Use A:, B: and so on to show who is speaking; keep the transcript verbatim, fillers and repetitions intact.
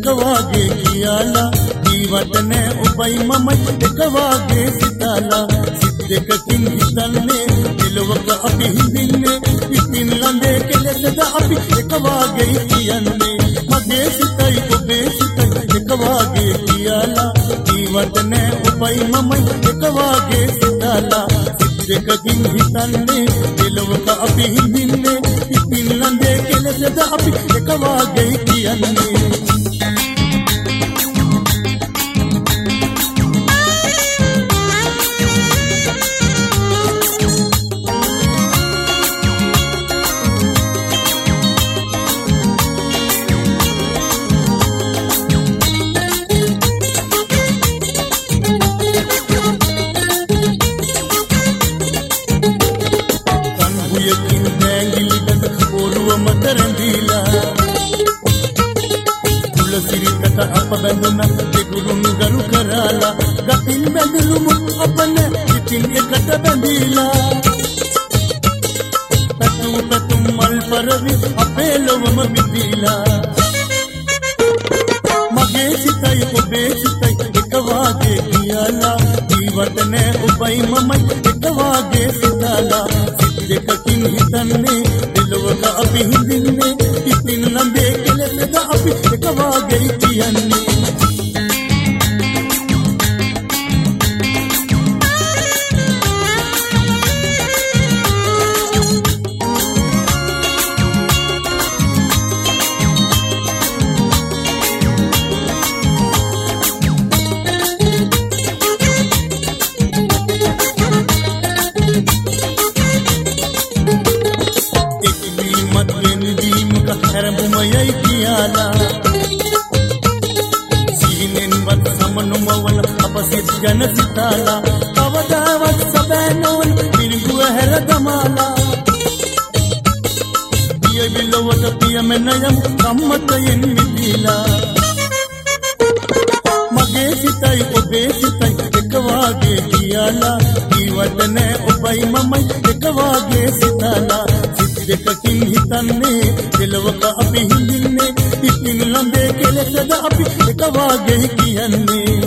A: වාගේ කියලා ජීවත් නෑ ඔබයි මමයි එක වාගේ සිතලා සිත් දෙකකින් හිතන්නේ එළවක අපි හිඳින්නේ ඉතින් ළඟේ කෙලෙසද අපි එක වාගේ කියන්නේ මගේ සිතයි ඔබේ සිතයි එක වාගේ කියලා ජීවත් නෑ ඔබයි මමයි එක වාගේ සිතලා සිත් දෙකකින් හිතන්නේ එළවක අපි හිඳින්නේ ඉතින් ළඟේ කෙලෙසද අපි එක වාගේ කියන්නේ අප බැඳුන දෙගුරුන් ගරු කරලා ගතින් බැඳුමු අපන ඉතින් එකට බැඳීලා පැතුම් පැතුම් මල් පරවි අපේ ලොවම පිපිලා මගේ සිතයි ඔබේ සිතයි එක වාගේ කියලා ජීවත් නෑ ඔබයි මමයි එක වාගේ සිතලා සිත් දෙකකින් හිතන්නේ දෙලොවක අපි හිඳින්නේ ඉතින් ළඟේ කෙලෙසද අපි එක වාගේ කියන්නේ හැරඹුමයයි කියලා සීනෙන්වත් සමනුමවල අප සිත් ගැන සිතාලා කවදාවත් සබෑ නොවන පිරිඟුව හැර දමාලා පිය විලවත පියමෙන යම් සම්මතයෙන් මිදීලා මගේ සිතයි ඔබේ සිතයි එක වාගේ කියලා ජීවත් නෑ ඔබයි මමයි එක වාගේ සිතලා දෙකකින් හිතන්නේ දෙලොවක අපි හිඳින්නේ ඉතින් ළඟේ කෙලෙසද අපි එක වාගේ කියන්නේ